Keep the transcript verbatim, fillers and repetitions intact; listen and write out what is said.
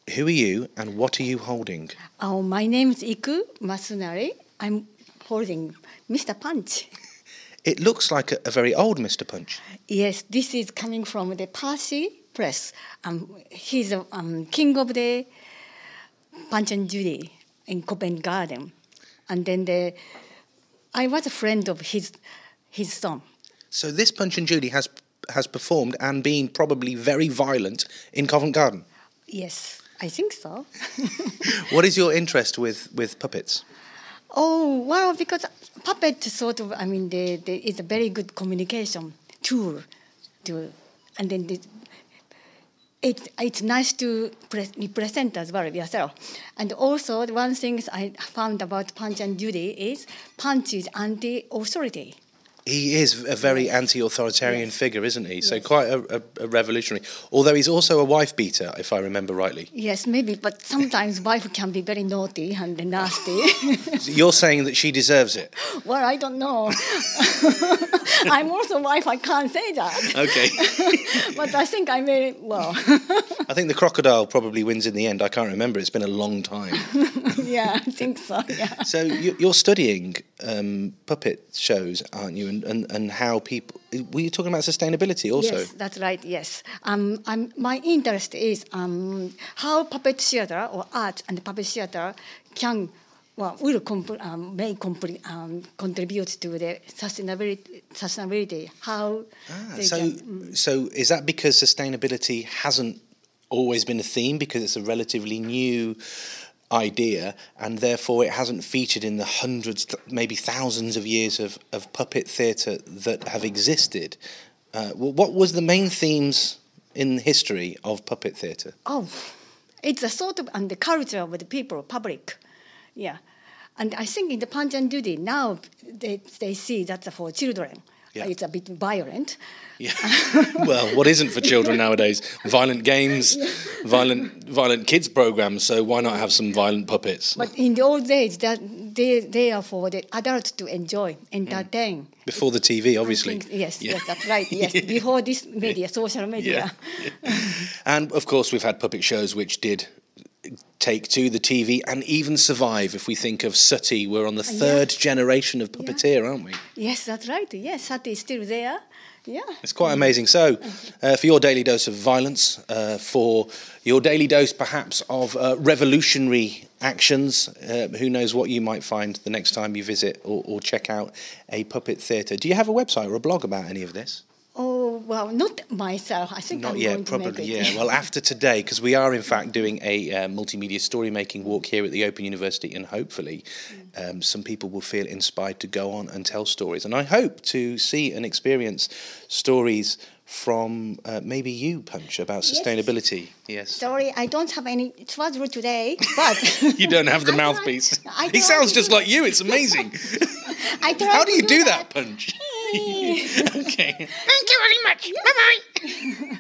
who are you and what are you holding? Oh, my name is Iku Masunari. I'm holding Mister Punch. It looks like a, a very old Mister Punch. Yes, this is coming from the Percy Press. Um, he's a um, king of the Punch and Judy in Covent Garden. And then the, I was a friend of his his son. So this Punch and Judy has has performed and been probably very violent in Covent Garden. Yes, I think so. What is your interest with, with puppets? Oh, well, because puppet sort of, I mean, they, they, it's a very good communication tool. To, and then the, it, it's nice to pre- represent as well yourself. And also, one thing I found about Punch and Judy is Punch is anti-authority. He is a very Yes. anti-authoritarian Yes. figure, isn't he? So Yes. quite a, a, a revolutionary. Although he's also a wife-beater, if I remember rightly. Yes, maybe, but sometimes wife can be very naughty and nasty. You're saying that she deserves it. Well, I don't know. I'm also wife, I can't say that. Okay. But I think I may, well. I think the crocodile probably wins in the end. I can't remember. It's been a long time. Yeah, I think so, yeah. So you- you're studying um, puppet shows, aren't you? And, and, and how people... Were you talking about sustainability also? Yes, that's right, yes. Um, I'm, my interest is um, how puppet theater or art and puppet theater can, well, will comp- um, may comp- um, contribute to the sustainability, sustainability how Ah, they so, can... Mm. so is that because sustainability hasn't always been a theme, because it's a relatively new idea, and therefore it hasn't featured in the hundreds, maybe thousands of years of, of puppet theatre that have existed? Uh, what was the main themes in history of puppet theatre? Oh, it's a sort of and the culture of the people, public, yeah. And I think in the Punch and Judy now they they see that's for children. Yeah. It's a bit violent. Yeah. Well, what isn't for children nowadays? Violent games, violent violent kids programs. So why not have some violent puppets? But in the old days, that they they are for the adults to enjoy, entertain. Before the T V, obviously. I think- yes, Yeah. yes, that's right. Yes, before this media, social media. Yeah. And of course, we've had puppet shows which did take to the T V and even survive. If we think of Sooty, we're on the third Yeah. generation of puppeteer, aren't we? Yes, that's right. Yes, Sati is still there. Yeah. It's quite amazing. So, uh, for your daily dose of violence, uh, for your daily dose perhaps of uh, revolutionary actions, uh, who knows what you might find the next time you visit or, or check out a puppet theatre. Do you have a website or a blog about any of this? Oh, well, not myself. I think Not I'm yet, going to probably, make it. yeah. Well, after today, because we are in fact doing a uh, multimedia story-making walk here at the Open University, and hopefully um, some people will feel inspired to go on and tell stories. And I hope to see and experience stories from uh, maybe you, Punch, about sustainability. Yes. Sorry, I don't have any trouble today, but... You don't have the I mouthpiece. tried- I He tried sounds to just do like you. It's amazing. I tried How do to you do that. that, Punch? Hey. Okay. Thank you very much. Bye-bye.